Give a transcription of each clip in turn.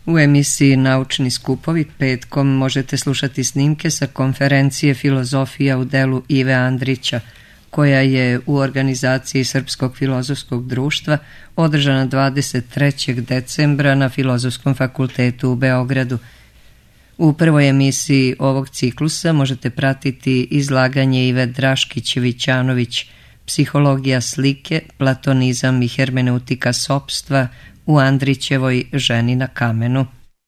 U emisiji Naučni skupovi petkom možete slušati snimke sa konferencije Filozofija u delu Ive Andrića, koja je u organizaciji Srpskog filozofskog društva održana 23. decembra na Filozofskom fakultetu u Beogradu. U prvoj emisiji ovog ciklusa možete pratiti izlaganje Ive Draškić-Vićanović, Psihologija slike, platonizam i hermeneutika sopstva u Andrićevoj Ženi na kamenu.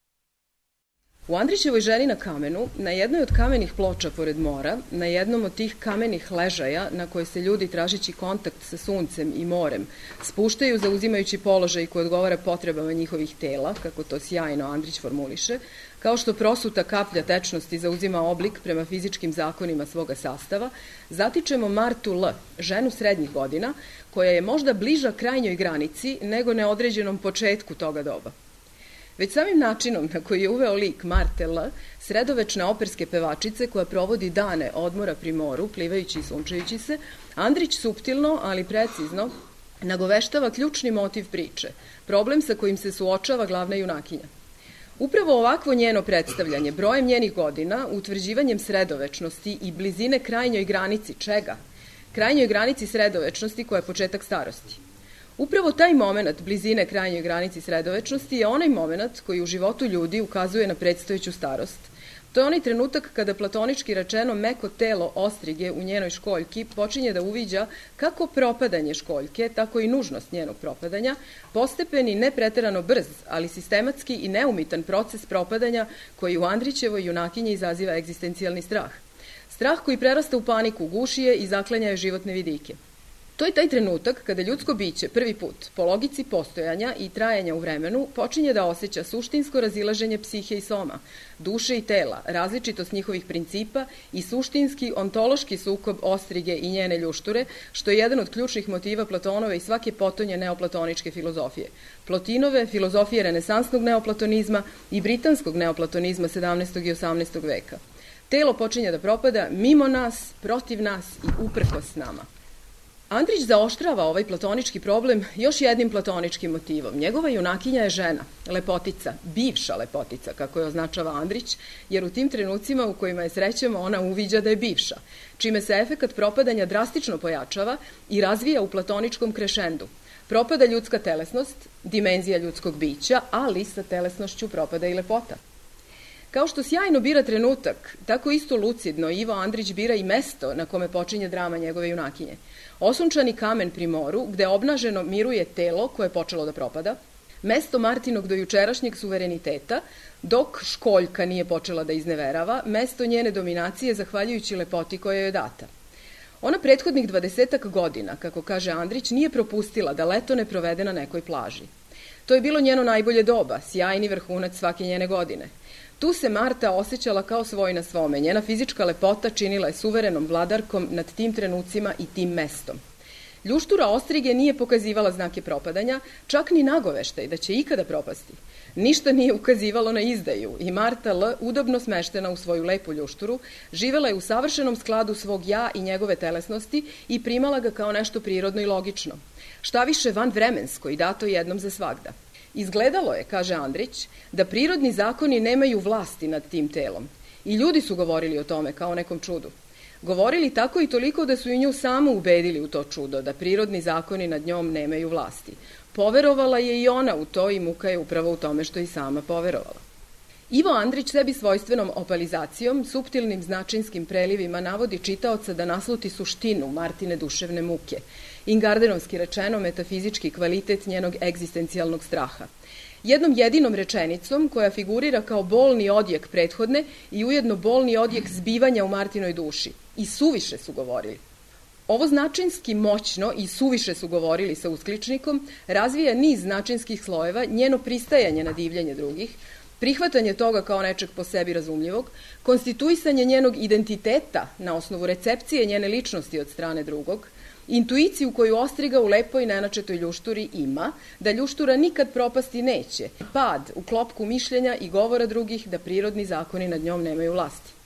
U Andrićevoj Ženi na kamenu, na jednoj od kamenih ploča pored mora, na jednom od tih kamenih ležaja na koje se ljudi tražeći kontakt sa suncem i morem spuštaju zauzimajući položaj koji odgovara potrebama njihovih tela, kako to sjajno Andrić formuliše, kao što prosuta kaplja tečnosti zauzima oblik prema fizičkim zakonima svoga sastava, zatičemo Martu L., ženu srednjih godina, koja je možda bliža krajnjoj granici nego neodređenom početku toga doba. Već samim načinom na koji je uveo lik Marte L., sredovečne operske pevačice koja provodi dane odmora pri moru, plivajući i sunčajući se, Andrić suptilno, ali precizno, nagoveštava ključni motiv priče, problem sa kojim se suočava glavna junakinja. Upravo ovakvo njeno predstavljanje, brojem njenih godina, utvrđivanjem sredovečnosti i blizine krajnjoj granici čega? Krajnjoj granici sredovečnosti koja je početak starosti. Upravo taj moment blizine krajnjoj granici sredovečnosti je onaj moment koji u životu ljudi ukazuje na predstojeću starost. To je onaj trenutak kada platonički rečeno meko telo ostrige u njenoj školjki počinje da uviđa kako propadanje školjke, tako i nužnost njenog propadanja, postepeni, ne preterano brz, ali sistematski i neumitan proces propadanja koji u Andrićevoj junakinji izaziva egzistencijalni strah. Strah koji prerasta u paniku, guši je i zaklanja je životne vidike. To je taj trenutak kada ljudsko biće prvi put, po logici postojanja i trajanja u vremenu, počinje da osjeća suštinsko razilaženje psihe i soma, duše i tela, različitost njihovih principa i suštinski ontološki sukob ostrige i njene ljušture, što je jedan od ključnih motiva Platonove i svake potonje neoplatoničke filozofije. Plotinove, filozofije renesansnog neoplatonizma i britanskog neoplatonizma 17. i 18. veka. Telo počinje da propada mimo nas, protiv nas i uprkos nama. Andrić zaoštrava ovaj platonički problem još jednim platoničkim motivom. Njegova junakinja je žena, lepotica, bivša lepotica, kako je označava Andrić, jer u tim trenucima u kojima je srećemo ona uviđa da je bivša, čime se efekat propadanja drastično pojačava i razvija u platoničkom krešendu. Propada ljudska telesnost, dimenzija ljudskog bića, ali sa telesnošću propada i lepota. Kao što sjajno bira trenutak, tako isto lucidno Ivo Andrić bira i mesto na kome počinje drama njegove junakinje. Osunčani kamen pri moru, gde obnaženo miruje telo koje je počelo da propada, mesto Martinog dojučerašnjeg suvereniteta, dok školjka nije počela da izneverava, mesto njene dominacije zahvaljujući lepoti koja joj je data. Ona prethodnih 20 godina, kako kaže Andrić, nije propustila da leto ne provede na nekoj plaži. To je bilo njeno najbolje doba, sjajni vrhunac svake njene godine. Tu se Marta osjećala kao svoj na svome. Njena fizička lepota činila je suverenom vladarkom nad tim trenucima i tim mestom. Ljuštura ostrige nije pokazivala znake propadanja, čak ni nagoveštaj da će ikada propasti. Ništa nije ukazivalo na izdaju i Marta L., udobno smeštena u svoju lepu ljušturu, živela je u savršenom skladu svog ja i njegove telesnosti i primala ga kao nešto prirodno i logično. Šta više vanvremensko i dato jednom za svagda. Izgledalo je, kaže Andrić, da prirodni zakoni nemaju vlasti nad tim telom. I ljudi su govorili o tome kao nekom čudu. Govorili tako i toliko da su i nju samu ubedili u to čudo, da prirodni zakoni nad njom nemaju vlasti. Poverovala je i ona u to i muka je upravo u tome što i sama poverovala. Ivo Andrić sebi svojstvenom opalizacijom, suptilnim značinskim prelivima navodi čitaoca da nasluti suštinu Martine duševne muke, ingardenovski rečeno metafizički kvalitet njenog egzistencijalnog straha. Jednom jedinom rečenicom koja figurira kao bolni odjek prethodne i ujedno bolni odjek zbivanja u Martinoj duši. I suviše su govorili. Ovo značinski moćno i suviše su govorili sa uskličnikom razvija niz značinskih slojeva, njeno pristajanje na divljenje drugih, prihvatanje toga kao nečeg po sebi razumljivog, konstituisanje njenog identiteta na osnovu recepcije njene ličnosti od strane drugog, intuiciju koju ostriga u lepoj nenačetoj ljušturi ima, da ljuštura nikad propasti neće, pad u klopku mišljenja i govora drugih da prirodni zakoni nad njom nemaju vlasti.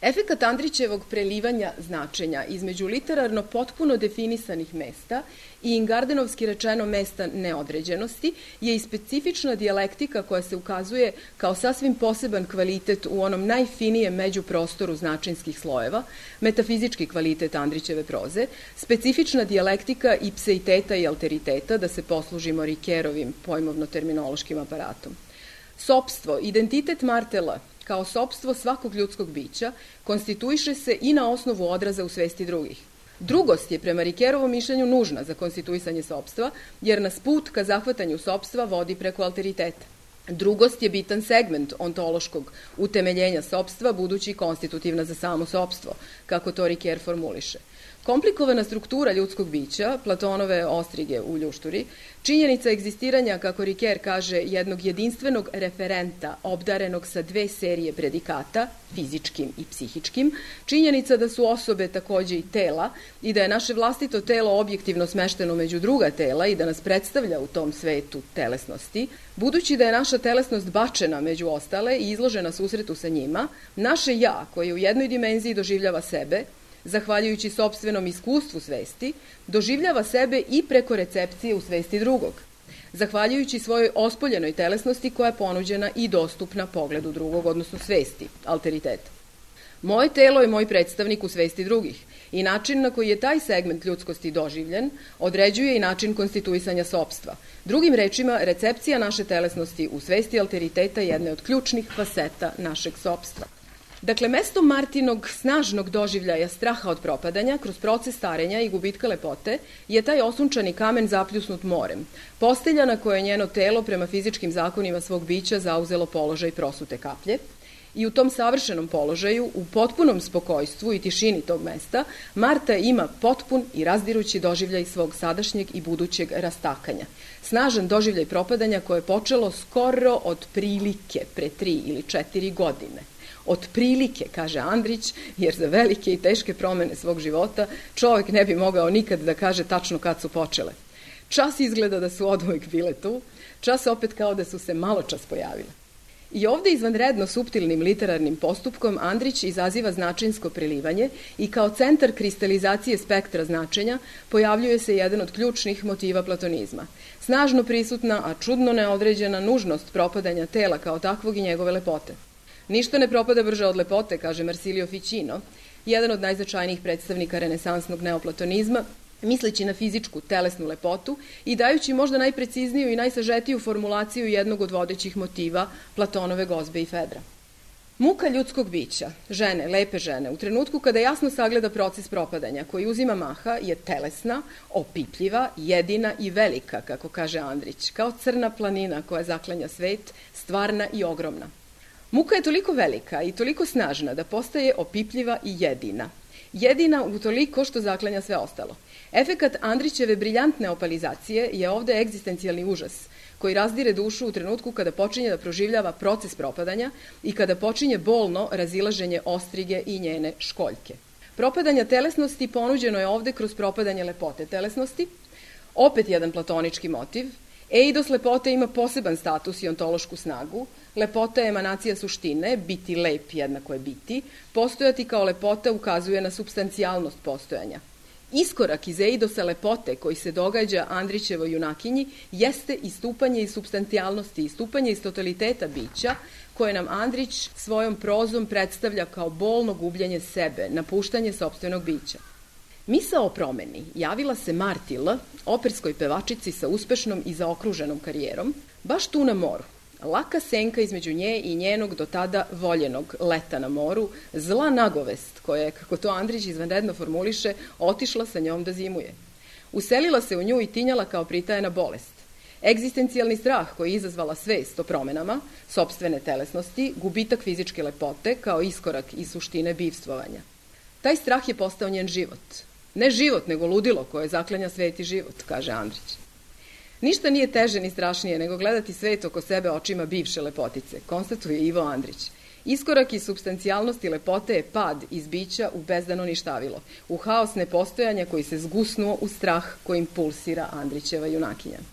Efekat Andrićevog prelivanja značenja između literarno potpuno definisanih mesta i ingardenovski rečeno mesta neodređenosti je i specifična dijalektika koja se ukazuje kao sasvim poseban kvalitet u onom najfinijem međuprostoru značinskih slojeva, metafizički kvalitet Andrićeve proze, specifična dijalektika ipseiteta i alteriteta, da se poslužimo Rikerovim pojmovno-terminološkim aparatom. Sopstvo, identitet Martela, kao sopstvo svakog ljudskog bića, konstituiše se i na osnovu odraza u svesti drugih. Drugost je prema Rikerovom mišljenju nužna za konstituisanje sopstva, jer nas put ka zahvatanju sopstva vodi preko alteriteta. Drugost je bitan segment ontološkog utemeljenja sopstva, budući konstitutivna za samo sopstvo, kako to Riker formuliše. Komplikovana struktura ljudskog bića, Platonove ostrige u Ljušturi, činjenica egzistiranja, kako Riker kaže, jednog jedinstvenog referenta obdarenog sa dve serije predikata, fizičkim i psihičkim, činjenica da su osobe takođe i tela i da je naše vlastito telo objektivno smešteno među druga tela i da nas predstavlja u tom svetu telesnosti, budući da je naša telesnost bačena među ostale i izložena susretu sa njima, naše ja, koje u jednoj dimenziji doživljava sebe, zahvaljujući sopstvenom iskustvu svesti, doživljava sebe i preko recepcije u svesti drugog, zahvaljujući svojoj ospoljenoj telesnosti koja je ponuđena i dostupna pogledu drugog, odnosno svesti, alteriteta. Moje telo je moj predstavnik u svesti drugih i način na koji je taj segment ljudskosti doživljen određuje i način konstituisanja sopstva. Drugim rečima, recepcija naše telesnosti u svesti alteriteta je jedna od ključnih faseta našeg sopstva. Dakle, mesto Martinog snažnog doživljaja straha od propadanja kroz proces starenja i gubitka lepote je taj osunčani kamen zapljusnut morem, postelja na koje je njeno telo prema fizičkim zakonima svog bića zauzelo položaj prosute kaplje, i u tom savršenom položaju, u potpunom spokojstvu i tišini tog mesta, Marta ima potpun i razdirući doživljaj svog sadašnjeg i budućeg rastakanja. Snažan doživljaj propadanja koje je počelo skoro od prilike pre 3 ili 4 godine. Od prilike, kaže Andrić, jer za velike i teške promene svog života čovek ne bi mogao nikad da kaže tačno kad su počele. Čas izgleda da su oduvek bile tu, čas opet kao da su se malo čas pojavile. I ovde izvanredno suptilnim literarnim postupkom Andrić izaziva značinsko prelivanje i kao centar kristalizacije spektra značenja pojavljuje se jedan od ključnih motiva platonizma. Snažno prisutna, a čudno neodređena nužnost propadanja tela kao takvog i njegove lepote. Ništa ne propada brže od lepote, kaže Marsilio Ficino, jedan od najznačajnijih predstavnika renesansnog neoplatonizma, misleći na fizičku, telesnu lepotu i dajući možda najprecizniju i najsažetiju formulaciju jednog od vodećih motiva Platonove Gozbe i Fedra. Muka ljudskog bića, žene, lepe žene, u trenutku kada jasno sagleda proces propadanja koji uzima maha, je telesna, opipljiva, jedina i velika, kako kaže Andrić, kao crna planina koja zaklanja svet, stvarna i ogromna. Muka je toliko velika i toliko snažna da postaje opipljiva i jedina. Jedina u toliko što zaklanja sve ostalo. Efekat Andrićeve briljantne opalizacije je ovde egzistencijalni užas, koji razdire dušu u trenutku kada počinje da proživljava proces propadanja i kada počinje bolno razilaženje ostrige i njene školjke. Propadanja telesnosti ponuđeno je ovde kroz propadanje lepote telesnosti, opet jedan platonički motiv. Eidos lepote ima poseban status i ontološku snagu. Lepota je emanacija suštine, biti lep jednako je biti. Postojati kao lepota ukazuje na supstancijalnost postojanja. Iskorak iz eidosa lepote koji se događa Andrićevoj junakinji jeste istupanje iz supstancijalnosti, istupanje iz totaliteta bića koje nam Andrić svojom prozom predstavlja kao bolno gubljenje sebe, napuštanje sopstvenog bića. Misao o promeni javila se Marti L., operskoj pevačici sa uspešnom i zaokruženom karijerom, baš tu na moru. Laka senka između nje i njenog do tada voljenog leta na moru, zla nagovest koja je, kako to Andrić izvanredno formuliše, otišla sa njom da zimuje. Uselila se u nju i tinjala kao pritajena bolest. Egzistencijalni strah koji je izazvala svest o promenama, sopstvene telesnosti, gubitak fizičke lepote kao iskorak iz suštine bivstvovanja. Taj strah je postao njen život. Ne život, nego ludilo koje zaklanja svet i život, kaže Andrić. Ništa nije teže ni strašnije nego gledati svet oko sebe očima bivše lepotice, konstatuje Ivo Andrić. Iskorak iz supstancijalnosti lepote je pad iz bića u bezdano ništavilo, u haos nepostojanja koji se zgusnuo u strah kojim pulsira Andrićeva junakinja.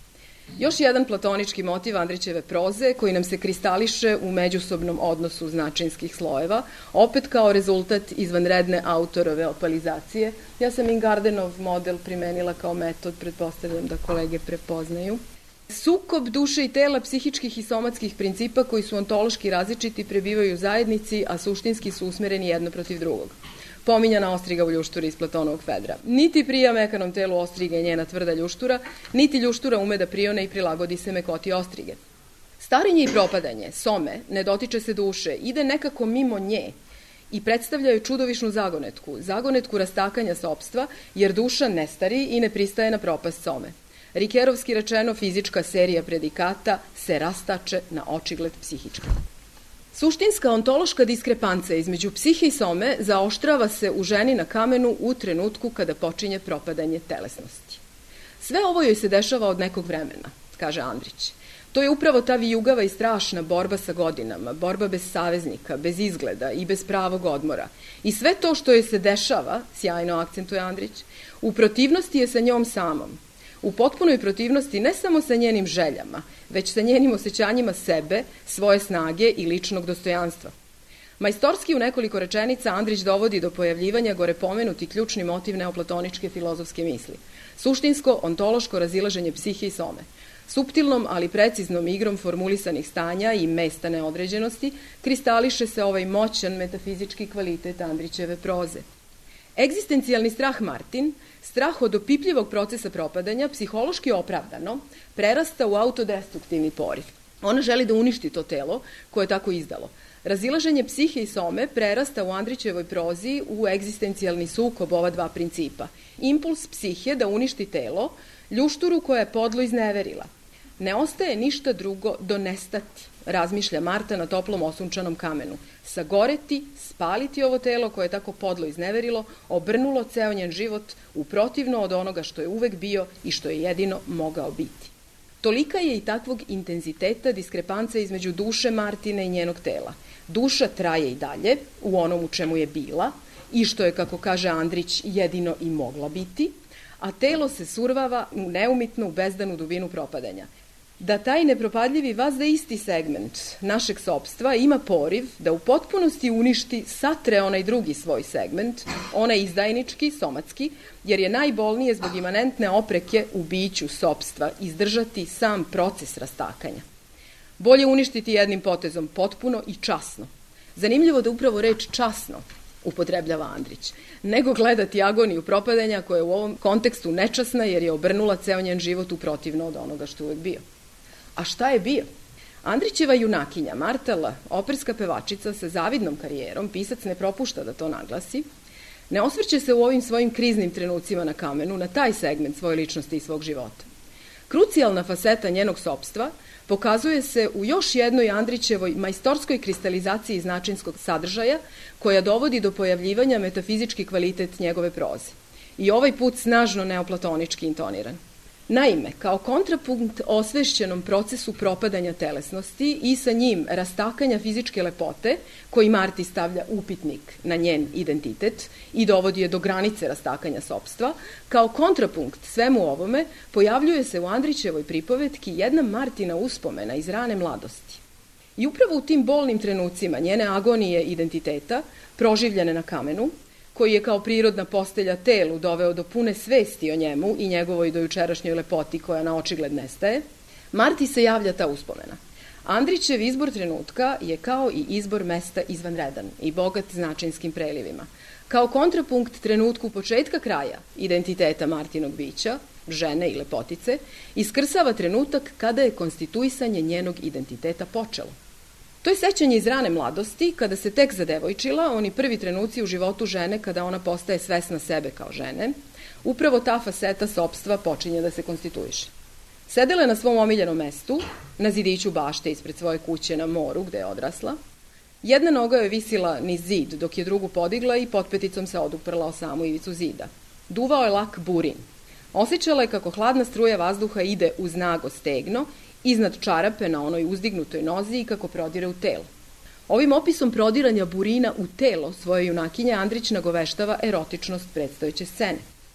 Još jedan platonički motiv Andrićeve proze koji nam se kristališe u međusobnom odnosu značinskih slojeva, opet kao rezultat izvanredne autorove opalizacije. Ja sam Ingardenov model primenila kao metod, pretpostavljam da kolege prepoznaju. Sukob duše i tela, psihičkih i somatskih principa koji su ontološki različiti prebivaju u zajednici, a suštinski su usmereni jedno protiv drugog. Pominjana ostriga u ljušturi iz Platonovog Fedra. Niti prija mekanom telu ostrige njena tvrda ljuštura, niti ljuštura ume da prione i prilagodi se mekoti ostrige. Starenje i propadanje, some, ne dotiče se duše, ide nekako mimo nje i predstavljaju čudovišnu zagonetku rastakanja sopstva, jer duša ne stari i ne pristaje na propast some. Rikerovski rečeno, fizička serija predikata se rastače na očigled psihička. Suštinska ontološka diskrepanca između psihe i some zaoštrava se u ženi na kamenu u trenutku kada počinje propadanje telesnosti. Sve ovo joj se dešava od nekog vremena, kaže Andrić. To je upravo ta vijugava i strašna borba sa godinama, borba bez saveznika, bez izgleda i bez pravog odmora. I sve to što joj se dešava, sjajno akcentuje Andrić, u protivnosti je sa njom samom. U potpunoj protivnosti ne samo sa njenim željama, već sa njenim osjećanjima sebe, svoje snage i ličnog dostojanstva. Majstorski u nekoliko rečenica Andrić dovodi do pojavljivanja gore pomenuti ključni motiv neoplatoničke filozofske misli. Suštinsko, ontološko razilaženje psihe i some. Suptilnom, ali preciznom igrom formulisanih stanja i mesta neodređenosti kristališe se ovaj moćan metafizički kvalitet Andrićeve proze. Egzistencijalni strah Martin, strah od opipljivog procesa propadanja, psihološki opravdano, prerasta u autodestruktivni poriv. Ona želi da uništi to telo koje je tako izdalo. Razilaženje psihe i some prerasta u Andrićevoj prozi u egzistencijalni sukob ova dva principa. Impuls psihe da uništi telo, ljušturu koja je podlo izneverila. Ne ostaje ništa drugo do nestati, razmišlja Marta na toplom osunčanom kamenu. Sagoreti, spaliti ovo telo koje je tako podlo izneverilo, obrnulo ceo njen život u protivno od onoga što je uvek bio i što je jedino mogao biti. Tolika je i takvog intenziteta diskrepanca između duše Martine i njenog tela. Duša traje i dalje u onom u čemu je bila i što je, kako kaže Andrić, jedino i mogla biti, a telo se survava neumitno u bezdanu dubinu propadanja. Da taj nepropadljivi vazda isti segment našeg sopstva ima poriv da u potpunosti uništi, satre onaj drugi svoj segment, onaj izdajnički, somatski, jer je najbolnije zbog imanentne opreke u biću sopstva izdržati sam proces rastakanja. Bolje uništiti jednim potezom potpuno i časno. Zanimljivo da upravo reč časno upotrebljava Andrić, nego gledati agoniju propadanja koja je u ovom kontekstu nečasna jer je obrnula ceo njen život u protivno od onoga što je uvek bio. A šta je bio? Andrićeva junakinja, Marta, operska pevačica sa zavidnom karijerom, pisac ne propušta da to naglasi, ne osvrće se u ovim svojim kriznim trenucima na kamenu na taj segment svoje ličnosti i svog života. Krucijalna faseta njenog sopstva pokazuje se u još jednoj Andrićevoj majstorskoj kristalizaciji značinskog sadržaja koja dovodi do pojavljivanja metafizički kvalitet njegove proze. I ovaj put snažno neoplatonički intoniran. Naime, kao kontrapunkt osvešćenom procesu propadanja telesnosti i sa njim rastakanja fizičke lepote, koji Marti stavlja upitnik na njen identitet i dovodi je do granice rastakanja sopstva, kao kontrapunkt svemu ovome pojavljuje se u Andrićevoj pripovetki jedna Martina uspomena iz rane mladosti. I upravo u tim bolnim trenucima njene agonije identiteta, proživljene na kamenu, koji je kao prirodna postelja telu doveo do pune svesti o njemu i njegovoj dojučerašnjoj lepoti koja na očigled nestaje, Marti se javlja ta uspomena. Andrićev izbor trenutka je kao i izbor mesta izvanredan i bogat značinskim prelivima. Kao kontrapunkt trenutku početka kraja identiteta Martinog bića, žene i lepotice, iskrsava trenutak kada je konstituisanje njenog identiteta počelo. To je sećanje iz rane mladosti, kada se tek zadevojčila, oni prvi trenuci u životu žene kada ona postaje svesna sebe kao žene, upravo ta faseta sopstva počinje da se konstituiše. Sedela je na svom omiljenom mestu, na zidiću bašte ispred svoje kuće na moru gde je odrasla. Jedna noga joj visila niz zid, dok je drugu podigla i potpeticom se oduprla o samu ivicu zida. Duvao je lak burin. Osjećala je kako hladna struja vazduha ide uz nago stegno, iznad čarape na onoj uzdignutoj nozi i kako prodire u telo. Ovim opisom prodiranja burina u telo svoje junakinje Andrić nagoveštava erotičnost predstojeće scene.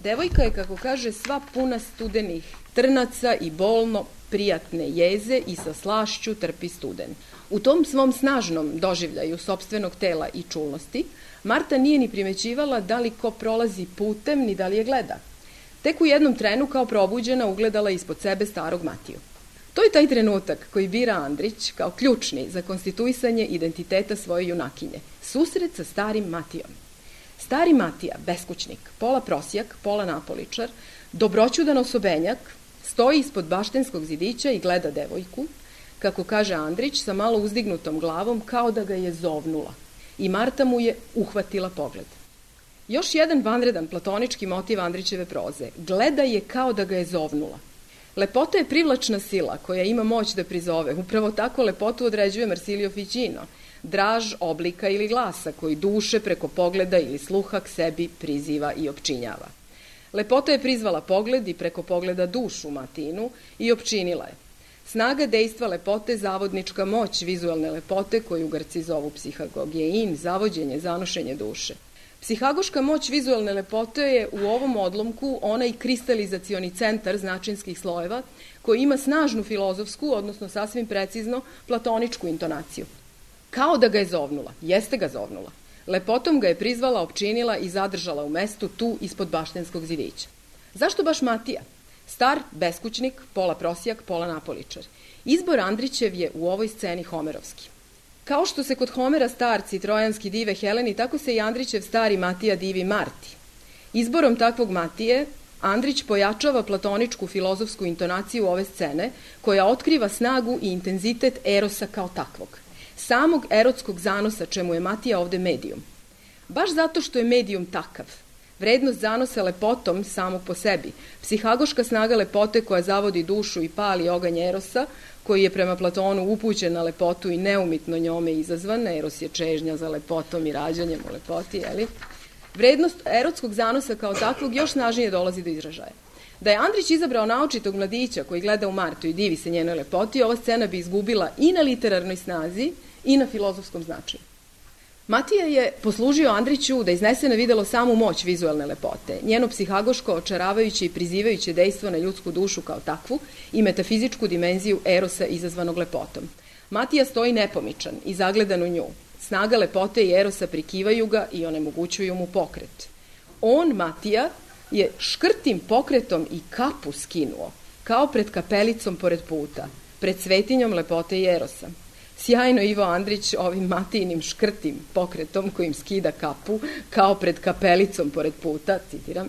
Devojka je, kako kaže, sva puna studenih trnaca i bolno prijatne jeze i sa slašću trpi studen. U tom svom snažnom doživljaju sopstvenog tela i čulnosti, Marta nije ni primećivala da li ko prolazi putem, ni da li je gleda. Tek u jednom trenu kao probuđena ugledala ispod sebe starog Matiju. To je taj trenutak koji bira Andrić kao ključni za konstituisanje identiteta svoje junakinje. Susret sa starim Matijom. Stari Matija, beskućnik, pola prosjak, pola napoličar, dobroćudan osobenjak, stoji ispod baštenskog zidića i gleda devojku, kako kaže Andrić, sa malo uzdignutom glavom kao da ga je zovnula. I Marta mu je uhvatila pogled. Još jedan vanredan platonički motiv Andrićeve proze. Gleda je kao da ga je zovnula. Lepota je privlačna sila koja ima moć da prizove. Upravo tako lepotu određuje Marsilio Ficino, draž oblika ili glasa koji duše preko pogleda ili sluha k sebi priziva i opčinjava. Lepota je prizvala pogled i preko pogleda dušu Matinu i opčinila je. Snaga dejstva lepote, zavodnička moć vizualne lepote koju Grci zovu psihagogein, zavođenje, zanošenje duše. Psihagoška moć vizualne lepote je u ovom odlomku onaj kristalizacioni centar značinskih slojeva koji ima snažnu filozofsku, odnosno sasvim precizno platoničku intonaciju. Kao da ga je zovnula, jeste ga zovnula. Lepotom ga je prizvala, opčinila i zadržala u mestu tu ispod baštenskog zidića. Zašto baš Matija? Star, beskućnik, pola prosjak, pola napoličar. Izbor Andrićev je u ovoj sceni homerovski. Kao što se kod Homera starci trojanski dive Heleni, tako se i Andrićev stari Matija divi Marti. Izborom takvog Matije, Andrić pojačava platoničku filozofsku intonaciju ove scene, koja otkriva snagu i intenzitet erosa kao takvog. Samog erotskog zanosa, čemu je Matija ovde medijum. Baš zato što je medijum takav. Vrednost zanosa lepotom samog po sebi, psihagoška snaga lepote koja zavodi dušu i pali oganj erosa, koji je prema Platonu upućen na lepotu i neumitno njome izazvan, eros je čežnja za lepotom i rađanjem u lepoti, jeli? Vrednost erotskog zanosa kao takvog još snažnije dolazi do izražaja. Da je Andrić izabrao naočitog mladića koji gleda u Martu i divi se njenoj lepoti, ova scena bi izgubila i na literarnoj snazi i na filozofskom značaju. Matija je poslužio Andriću da iznese na videlo samu moć vizualne lepote, njeno psihagoško, očaravajuće i prizivajuće dejstvo na ljudsku dušu kao takvu i metafizičku dimenziju erosa izazvanog lepotom. Matija stoji nepomičan i zagledan u nju. Snaga lepote i erosa prikivaju ga i onemogućuju mu pokret. On, Matija, je škrtim pokretom i kapu skinuo, kao pred kapelicom pored puta, pred svetinjom lepote i erosa. Sjajno Ivo Andrić ovim Matijinim škrtim pokretom kojim skida kapu, kao pred kapelicom pored puta, citiram,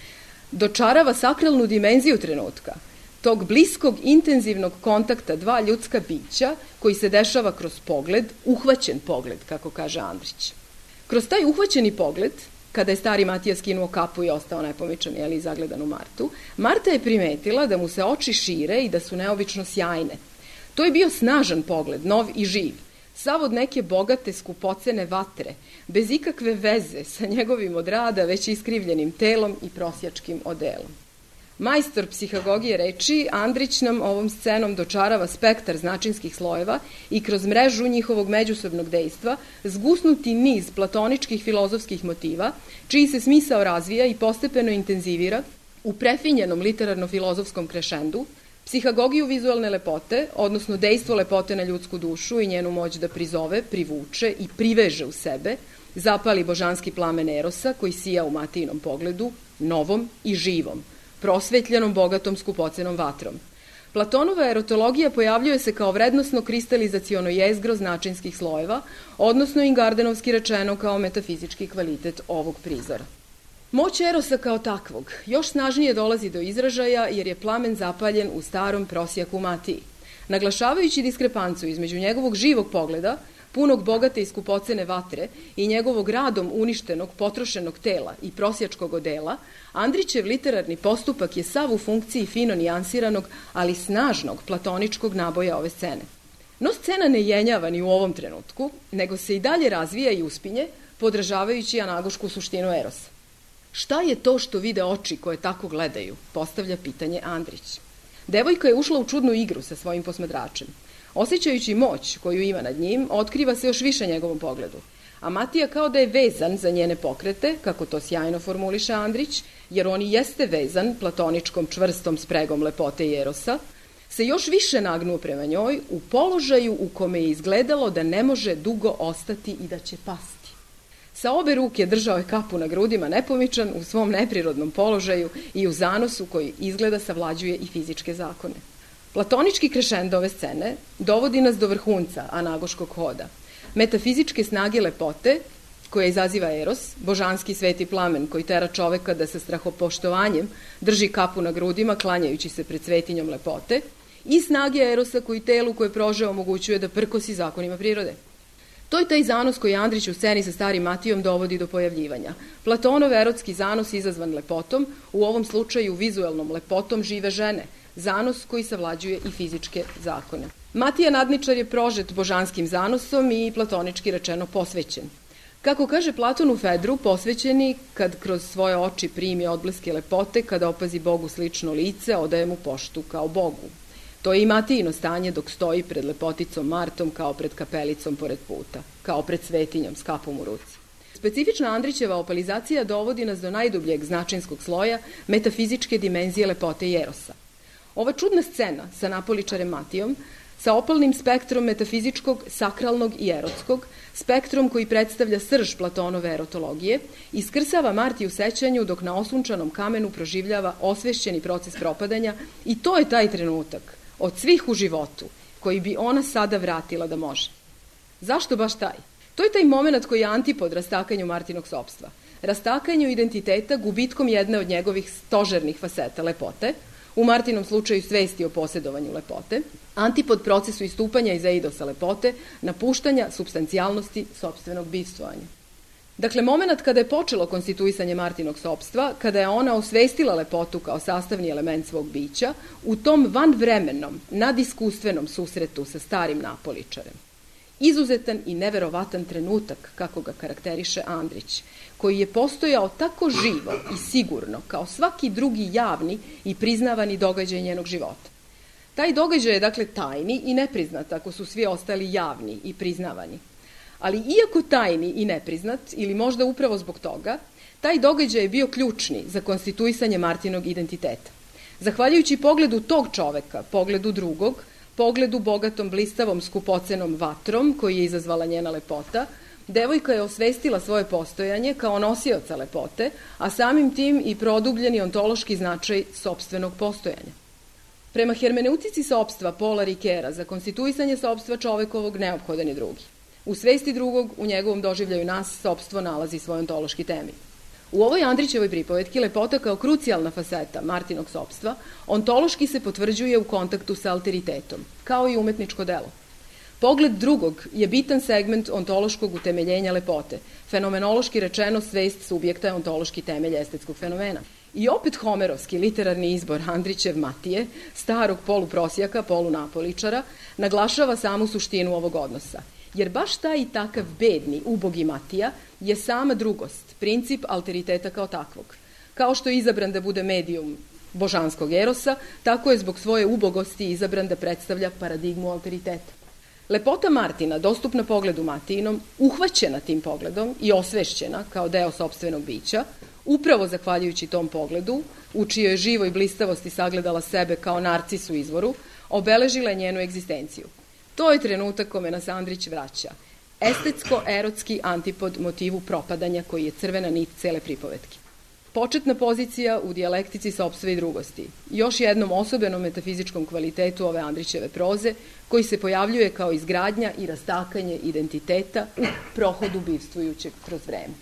dočarava sakralnu dimenziju trenutka, tog bliskog, intenzivnog kontakta dva ljudska bića koji se dešava kroz pogled, uhvaćen pogled, kako kaže Andrić. Kroz taj uhvaćeni pogled, kada je stari Matija skinuo kapu i ostao nepomičan, jeli, zagledan u Martu, Marta je primetila da mu se oči šire i da su neobično sjajne. To je bio snažan pogled, nov i živ, sav od neke bogate skupocene vatre, bez ikakve veze sa njegovim od rada već iskrivljenim telom i prosjačkim odelom. Majstor psihagogije reči, Andrić nam ovom scenom dočarava spektar značinskih slojeva i kroz mrežu njihovog međusobnog dejstva zgusnuti niz platoničkih filozofskih motiva, čiji se smisao razvija i postepeno intenzivira u prefinjenom literarno-filozofskom krešendu, psihagogiju vizualne lepote, odnosno dejstvo lepote na ljudsku dušu i njenu moć da prizove, privuče i priveže u sebe, zapali božanski plamen erosa koji sija u Matijinom pogledu, novom i živom, prosvetljenom, bogatom, skupocenom vatrom. Platonova erotologija pojavljuje se kao vrednosno kristalizaciono jezgro značinskih slojeva, odnosno ingardenovski rečeno kao metafizički kvalitet ovog prizora. Moć erosa kao takvog još snažnije dolazi do izražaja jer je plamen zapaljen u starom prosjaku Matiji. Naglašavajući diskrepancu između njegovog živog pogleda, punog bogate i skupocene vatre i njegovog radom uništenog, potrošenog tela i prosjačkog odela, Andrićev literarni postupak je sav u funkciji fino nijansiranog, ali snažnog platoničkog naboja ove scene. No scena ne jenjava ni u ovom trenutku, nego se i dalje razvija i uspinje, podražavajući anagošku suštinu erosa. Šta je to što vide oči koje tako gledaju, postavlja pitanje Andrić. Devojka je ušla u čudnu igru sa svojim posmatračem. Osjećajući moć koju ima nad njim, otkriva se još više njegovom pogledu. a Matija kao da je vezan za njene pokrete, kako to sjajno formuliše Andrić, jer on i jeste vezan platoničkom čvrstom spregom lepote i erosa, se još više nagnuo prema njoj u položaju u kome je izgledalo da ne može dugo ostati i da će pasti. Sa obe ruke držao je kapu na grudima nepomičan u svom neprirodnom položaju i u zanosu koji izgleda savlađuje i fizičke zakone. Platonički krešendo ove scene dovodi nas do vrhunca anagoškog hoda, metafizičke snage lepote koja izaziva eros, božanski sveti plamen koji tera čoveka da sa strahopoštovanjem drži kapu na grudima klanjajući se pred svetinjom lepote, i snage erosa koji telu koje prožeo omogućuje da prkosi zakonima prirode. To je taj zanos koji Andrić u sceni sa starim Matijom dovodi do pojavljivanja. Platonov erotski zanos izazvan lepotom, u ovom slučaju vizuelnom lepotom žive žene, zanos koji savlađuje i fizičke zakone. Matija nadničar je prožet božanskim zanosom i platonički rečeno posvećen. Kako kaže Platon u Fedru, posvećeni kad kroz svoje oči primi odbleske lepote, kada opazi Bogu slično lice, odaje mu poštu kao Bogu. To je i Matijino stanje dok stoji pred lepoticom Martom kao pred kapelicom pored puta, kao pred svetinjom s kapom u ruci. Specifična Andrićeva opalizacija dovodi nas do najdubljeg značinskog sloja metafizičke dimenzije lepote i erosa. Ova čudna scena sa napoličarem Matijom, sa opalnim spektrom metafizičkog, sakralnog i erotskog, spektrom koji predstavlja srž Platonove erotologije, iskrsava Marti u sećanju dok na osunčanom kamenu proživljava osvešćeni proces propadanja i to je taj trenutak od svih u životu koji bi ona sada vratila da može. Zašto baš taj? To je taj moment koji je antipod rastakanju Martinog sopstva, rastakanju identiteta gubitkom jedne od njegovih stožernih faseta lepote, u Martinom slučaju svesti o posjedovanju lepote, antipod procesu istupanja iz eidosa lepote, napuštanja supstancijalnosti sopstvenog bivstvovanja. Dakle, moment kada je počelo konstituisanje Martinog sopstva, kada je ona osvestila lepotu kao sastavni element svog bića, u tom vanvremenom, nadiskustvenom susretu sa starim napoličarem. Izuzetan i neverovatan trenutak, kako ga karakteriše Andrić, koji je postojao tako živo i sigurno kao svaki drugi javni i priznavani događaj njenog života. Taj događaj je dakle tajni i nepriznat ako su svi ostali javni i priznavani. Ali iako tajni i nepriznat, ili možda upravo zbog toga, taj događaj je bio ključni za konstituisanje Martinog identiteta. Zahvaljujući pogledu tog čoveka, pogledu drugog, pogledu bogatom blistavom skupocenom vatrom koji je izazvala njena lepota, devojka je osvestila svoje postojanje kao nosioca lepote, a samim tim i produbljeni ontološki značaj sopstvenog postojanja. Prema hermeneutici sopstva Paula Ricoeura za konstituisanje sopstva čovekovog neophodan je drugi. U svesti drugog, u njegovom doživljaju nas, sopstvo nalazi svoj ontološki temelj. U ovoj Andrićevoj pripovetki lepota kao krucijalna faseta Martinog sopstva ontološki se potvrđuje u kontaktu sa alteritetom, kao i umetničko delo. Pogled drugog je bitan segment ontološkog utemeljenja lepote. Fenomenološki rečeno, svest subjekta je ontološki temelj estetskog fenomena. I opet homerovski literarni izbor Andrićev Matije, starog poluprosjaka, polunapoličara, naglašava samu suštinu ovog odnosa. Jer baš taj i takav bedni, ubogi Matija je sama drugost, princip alteriteta kao takvog. Kao što je izabran da bude medijum božanskog erosa, tako je zbog svoje ubogosti izabran da predstavlja paradigmu alteriteta. Lepota Martina, dostupna pogledu Matijinom, uhvaćena tim pogledom i osvešćena kao deo sopstvenog bića, upravo zahvaljujući tom pogledu, u čijoj živoj blistavosti sagledala sebe kao narcis u izvoru, obeležila je njenu egzistenciju. To je trenutak kome nas Andrić vraća. Estetsko-erotski antipod motivu propadanja koji je crvena nit cele pripovetke. Početna pozicija u dijalektici sopstva i drugosti. Još jednom osobenom metafizičkom kvalitetu ove Andrićeve proze koji se pojavljuje kao izgradnja i rastakanje identiteta u prohodu bivstvujućeg kroz vreme.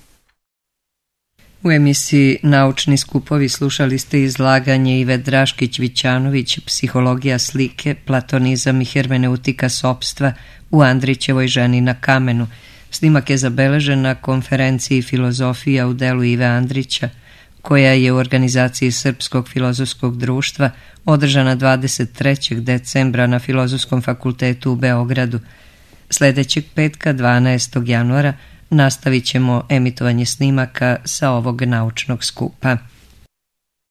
U emisiji Naučni skupovi slušali ste izlaganje Ive Draškić-Vićanović, Psihologija slike, platonizam i hermeneutika sopstva u Andrićevoj ženi na kamenu. Snimak je zabeležen na konferenciji Filozofija u delu Ive Andrića, koja je u organizaciji Srpskog filozofskog društva održana 23. decembra na Filozofskom fakultetu u Beogradu. Sledećeg petka, 12. januara, nastavit ćemo emitovanje snimaka sa ovog naučnog skupa.